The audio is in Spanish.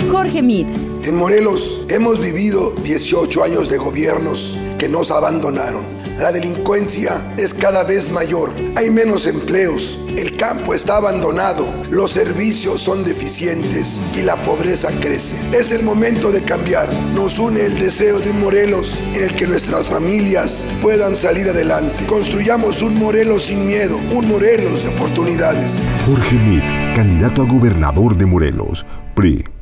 Jorge Mid. En Morelos hemos vivido 18 años de gobiernos que nos abandonaron. La delincuencia es cada vez mayor, hay menos empleos, el campo está abandonado, los servicios son deficientes y la pobreza crece. Es el momento de cambiar. Nos une el deseo de un Morelos en el que nuestras familias puedan salir adelante. Construyamos un Morelos sin miedo, un Morelos de oportunidades. Jorge Mid, candidato a gobernador de Morelos, PRI.